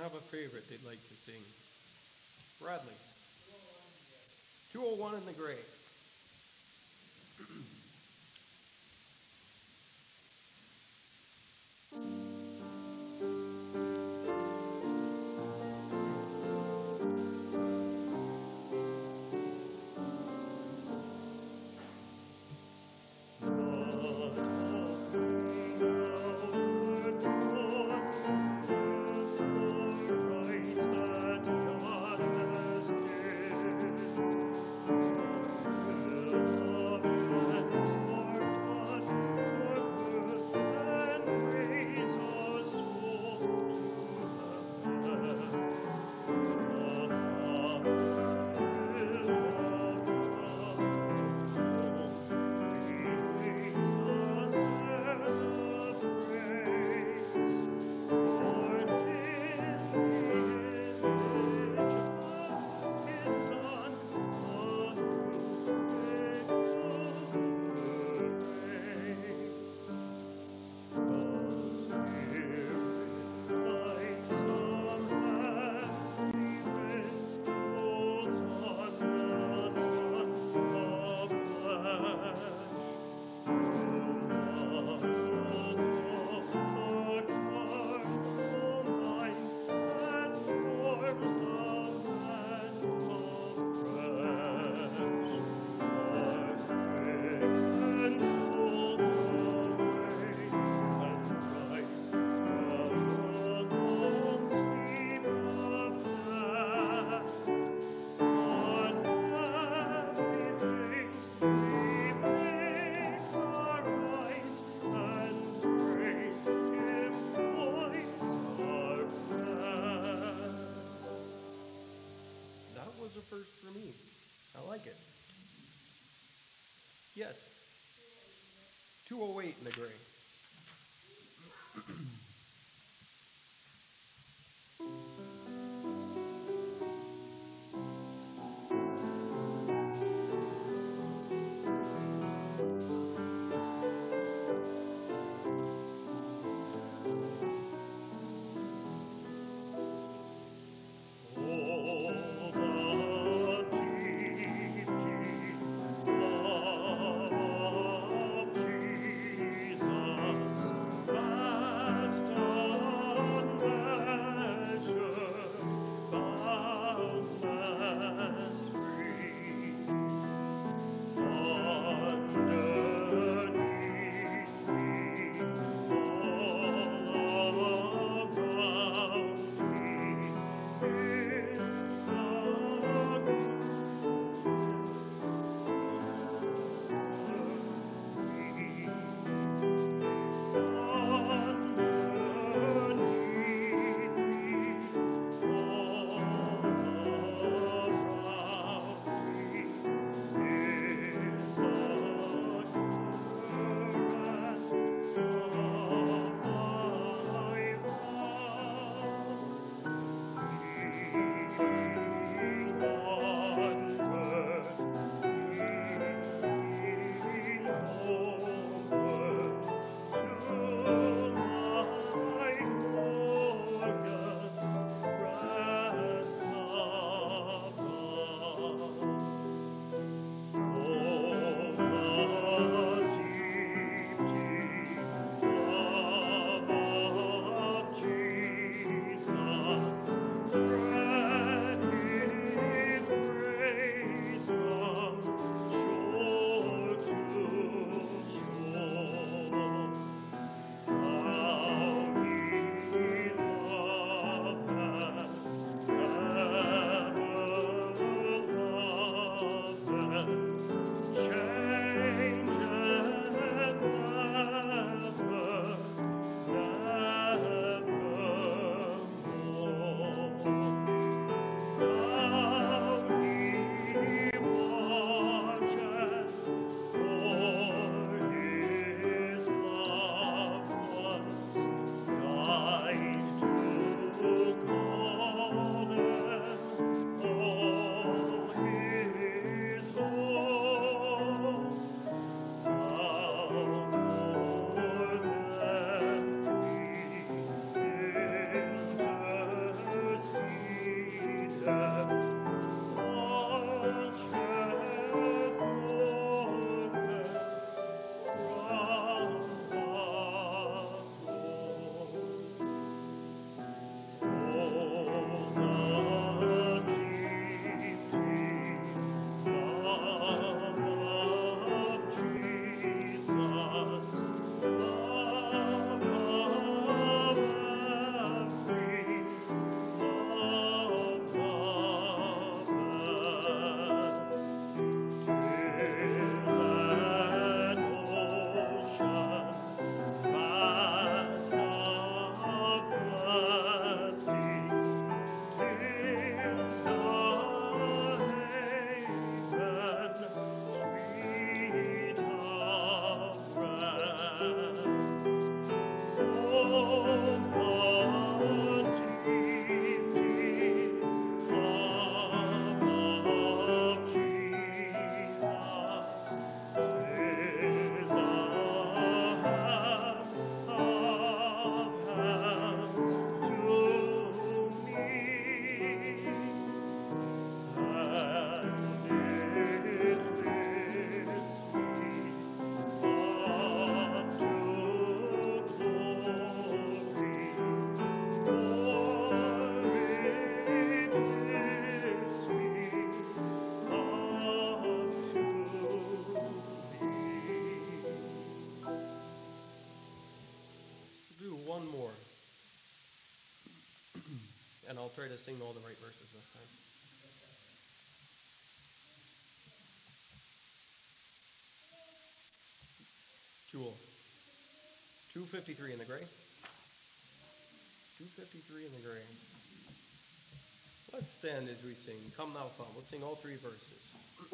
have a favorite they'd like to sing? Bradley. 201 in the Gray. That was a first for me. I like it. Yes. 208 in the Gray. Love of Jesus, And I'll try to sing all the right verses this time. Jewel. 253 in the gray. 253 in the gray. Let's stand as we sing. Come thou come. Let's sing all three verses.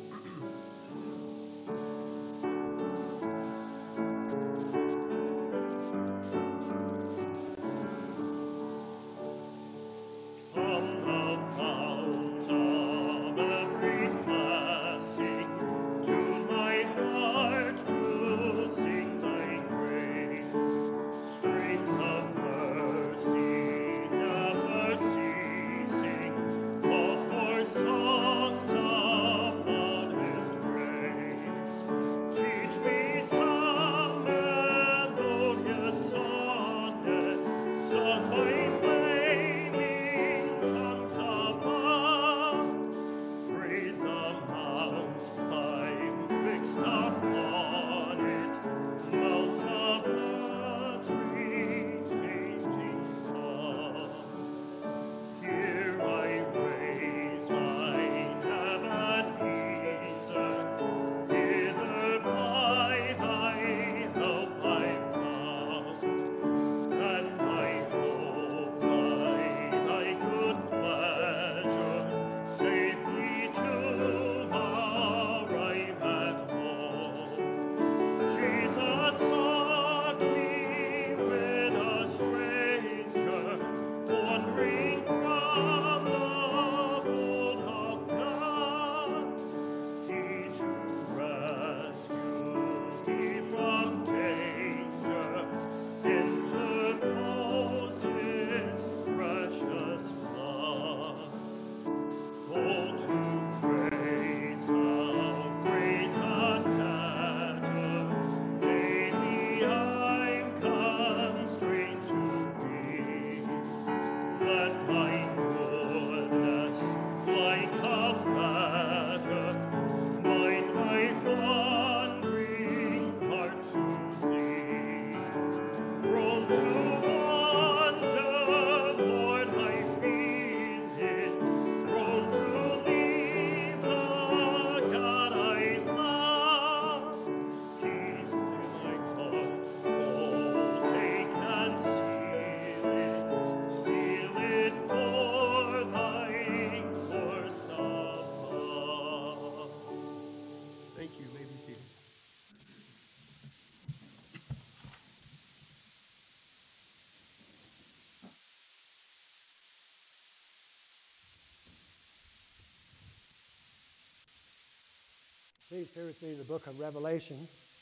Please turn with me to the book of Revelation.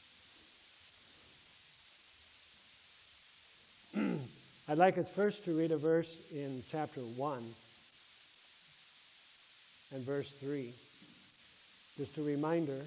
I'd like us first to read a verse in chapter 1 and verse 3. Just a reminder,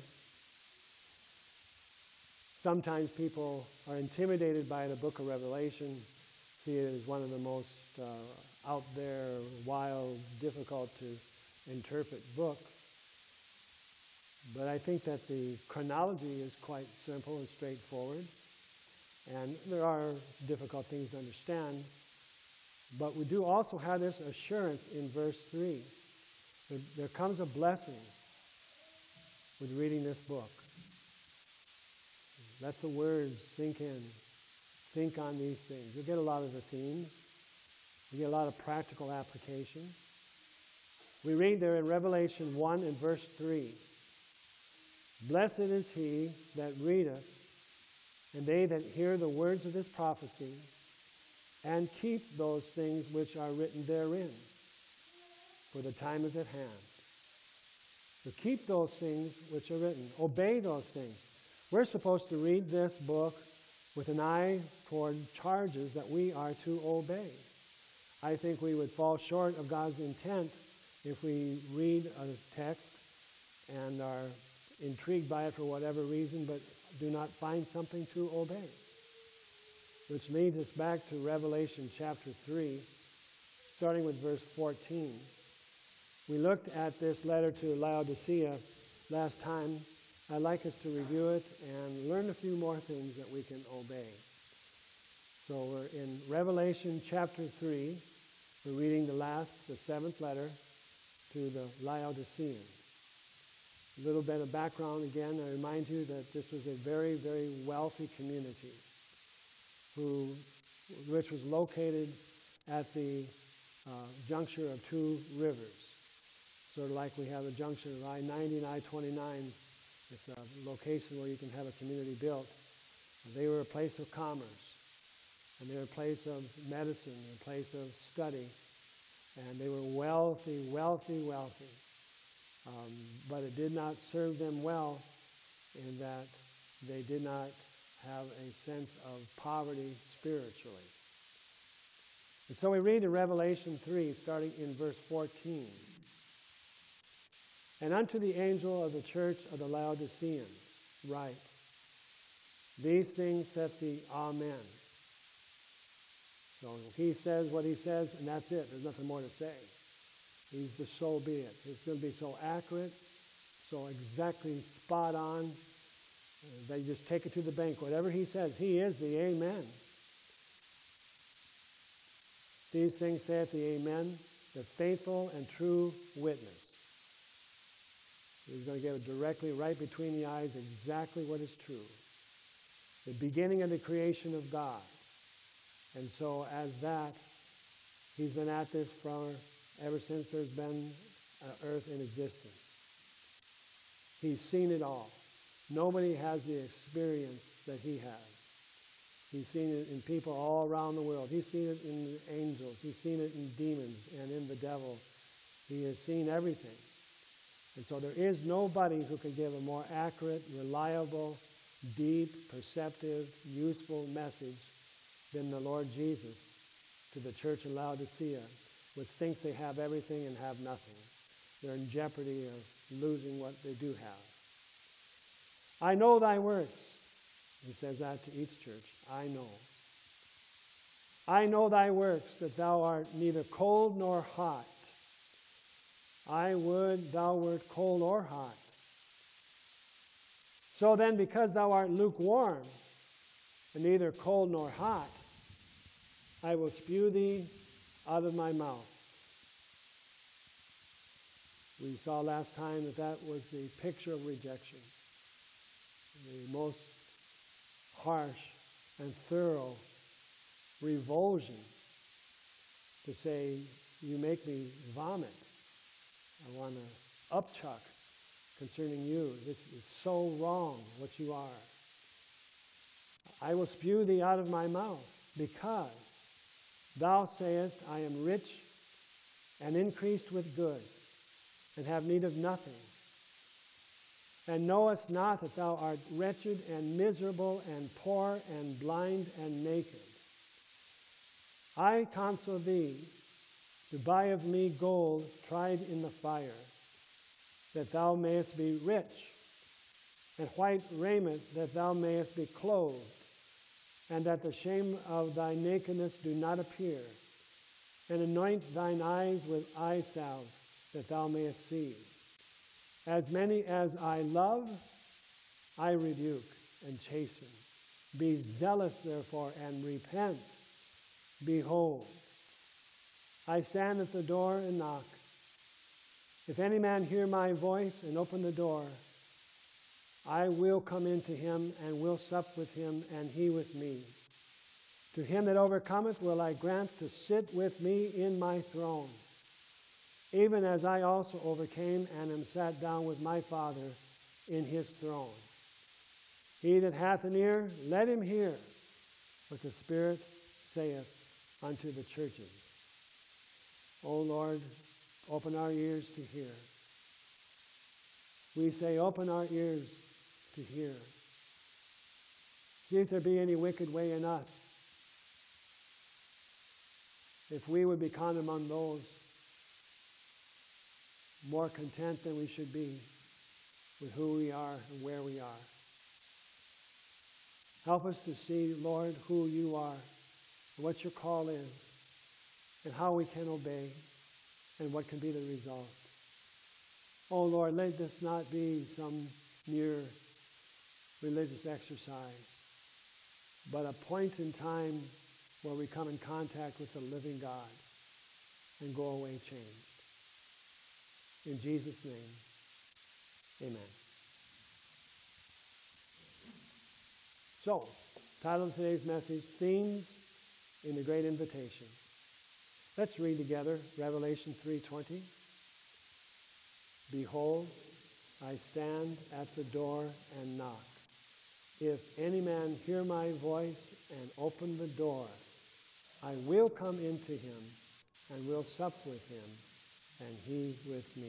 sometimes people are intimidated by the book of Revelation, see it as one of the most out there, wild, difficult to interpret books. But I think that the chronology is quite simple and straightforward. And there are difficult things to understand. But we do also have this assurance in verse 3. There comes a blessing with reading this book. Let the words sink in. Think on these things. You'll get a lot of the themes. You get a lot of practical application. We read there in Revelation 1 and verse 3. Blessed is he that readeth, and they that hear the words of this prophecy, and keep those things which are written therein, for the time is at hand. So keep those things which are written. Obey those things. We're supposed to read this book with an eye toward charges that we are to obey. I think we would fall short of God's intent if we read a text and are intrigued by it for whatever reason, but do not find something to obey. Which leads us back to Revelation chapter 3, starting with verse 14. We looked at this letter to Laodicea last time. I'd like us to review it and learn a few more things that we can obey. So we're in Revelation chapter 3, We're reading the seventh letter to the Laodiceans. A little bit of background again. I remind you that this was a very, very wealthy community which was located at the juncture of two rivers. Sort of like we have a junction of I-90 and I-29. It's a location where you can have a community built. They were a place of commerce, and they were a place of medicine, a place of study, and they were wealthy, wealthy, wealthy. But it did not serve them well in that they did not have a sense of poverty spiritually. And so we read in Revelation 3, starting in verse 14. And unto the angel of the church of the Laodiceans write, these things saith the Amen. So he says what he says, and that's it. There's nothing more to say. He's the so be it. It's going to be so accurate, so exactly spot on, that you just take it to the bank. Whatever he says, he is the Amen. These things saith the Amen, the faithful and true witness. He's going to give it directly right between the eyes exactly what is true. The beginning of the creation of God. And so as that, he's been at this ever since there's been earth in existence. He's seen it all. Nobody has the experience that he has. He's seen it in people all around the world. He's seen it in angels. He's seen it in demons and in the devil. He has seen everything. And so there is nobody who can give a more accurate, reliable, deep, perceptive, useful message than the Lord Jesus to the church of Laodicea, which thinks they have everything and have nothing. They're in jeopardy of losing what they do have. I know thy works. He says that to each church. I know. I know thy works, that thou art neither cold nor hot. I would thou wert cold or hot. So then, because thou art lukewarm, and neither cold nor hot, I will spew thee out of my mouth. We saw last time that was the picture of rejection. The most harsh and thorough revulsion to say, you make me vomit. I want to upchuck concerning you. This is so wrong what you are. I will spew thee out of my mouth, because thou sayest, I am rich and increased with goods, and have need of nothing, and knowest not that thou art wretched and miserable and poor and blind and naked. I counsel thee to buy of me gold tried in the fire, that thou mayest be rich, and white raiment, that thou mayest be clothed, and that the shame of thy nakedness do not appear, and anoint thine eyes with eye salve, that thou mayest see. As many as I love, I rebuke and chasten. Be zealous, therefore, and repent. Behold, I stand at the door and knock. If any man hear my voice and open the door, I will come into him and will sup with him, and he with me. To him that overcometh will I grant to sit with me in my throne, even as I also overcame and am sat down with my Father in his throne. He that hath an ear, let him hear what the Spirit saith unto the churches. O Lord, open our ears to hear. We say, open our ears to hear. See if there be any wicked way in us. If we would be counted among those more content than we should be with who we are and where we are. Help us to see, Lord, who you are, what your call is, and how we can obey, and what can be the result. Oh Lord, let this not be some mere religious exercise, but a point in time where we come in contact with the living God. and go away changed. In Jesus' name, amen. So, title of today's message, Themes in the Great Invitation. Let's read together Revelation 3:20. Behold, I stand at the door and knock. If any man hear my voice and open the door, I will come into him and will sup with him and he with me.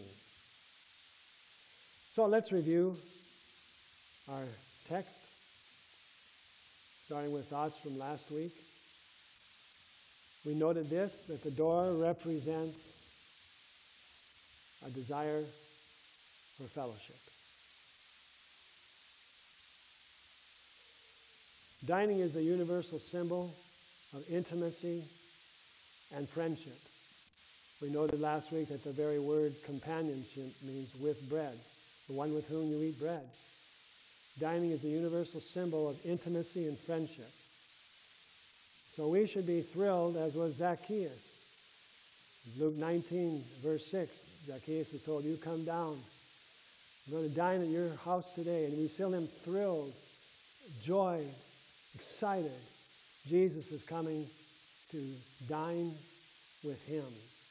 So let's review our text, starting with thoughts from last week. We noted this, that the door represents a desire for fellowship. Dining is a universal symbol of intimacy and friendship. We noted last week that the very word companionship means with bread, the one with whom you eat bread. Dining is a universal symbol of intimacy and friendship. So we should be thrilled, as was Zacchaeus. Luke 19, verse 6, Zacchaeus is told, you come down. I'm going to dine at your house today. And we see him thrilled, joy, excited. Jesus is coming to dine with him.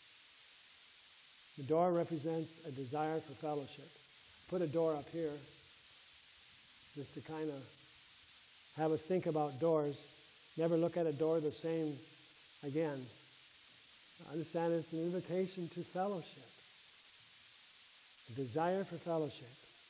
The door represents a desire for fellowship. Put a door up here just to kind of have us think about doors. Never look at a door the same again. Understand it's an invitation to fellowship. A desire for fellowship.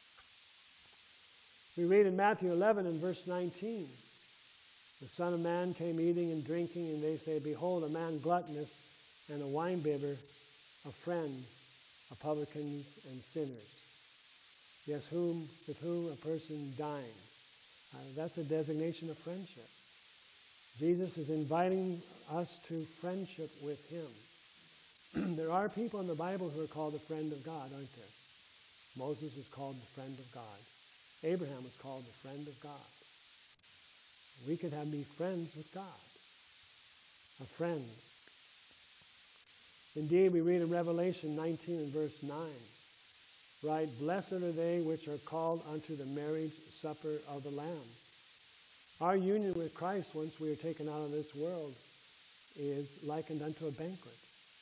We read in Matthew 11 and verse 19, the Son of Man came eating and drinking, and they say, behold, a man gluttonous and a winebibber, a friend of publicans and sinners. Yes, with whom a person dines. That's a designation of friendship. Jesus is inviting us to friendship with him. There are people in the Bible who are called the friend of God, aren't there? Moses was called the friend of God. Abraham was called the friend of God. We could be friends with God. A friend. Indeed, we read in Revelation 19 and verse 9, right, blessed are they which are called unto the marriage supper of the Lamb. Our union with Christ, once we are taken out of this world, is likened unto a banquet.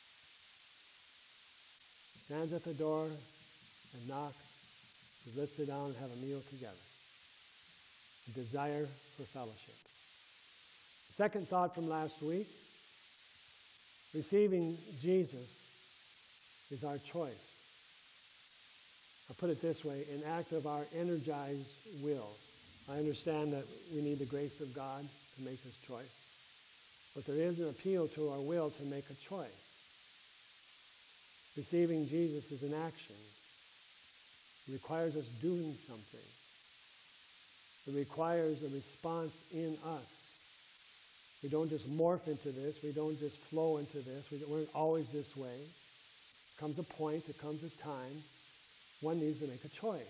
Stands at the door and knocks. Let's sit down and have a meal together. A desire for fellowship. Second thought from last week, receiving Jesus is our choice. I'll put it this way, an act of our energized will. I understand that we need the grace of God to make this choice. But there is an appeal to our will to make a choice. Receiving Jesus is an action. It requires us doing something. It requires a response in us. We don't just morph into this. We don't just flow into this. We weren't always this way. There comes a point, there comes a time, one needs to make a choice.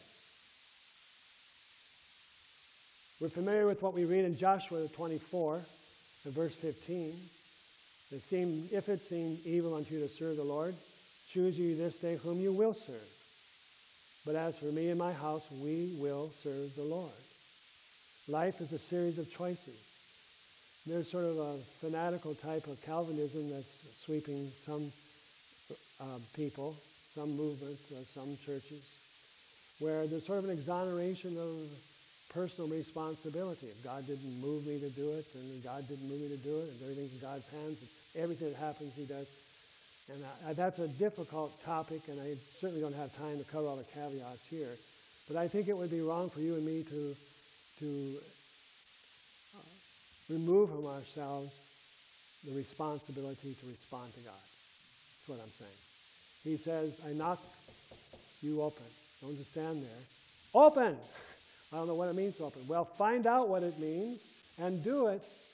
We're familiar with what we read in Joshua 24, and verse 15. If it seemed evil unto you to serve the Lord, choose you this day whom you will serve. But as for me and my house, we will serve the Lord. Life is a series of choices. There's sort of a fanatical type of Calvinism that's sweeping some people, some movements, some churches, where there's sort of an exoneration of personal responsibility. If God didn't move me to do it, then God didn't move me to do it, and everything's in God's hands, and everything that happens, he does. And that's a difficult topic, and I certainly don't have time to cover all the caveats here. But I think it would be wrong for you and me to remove from ourselves the responsibility to respond to God. That's what I'm saying. He says, I knock, you open. Don't just stand there. Open! I don't know what it means to open. Well, find out what it means and do it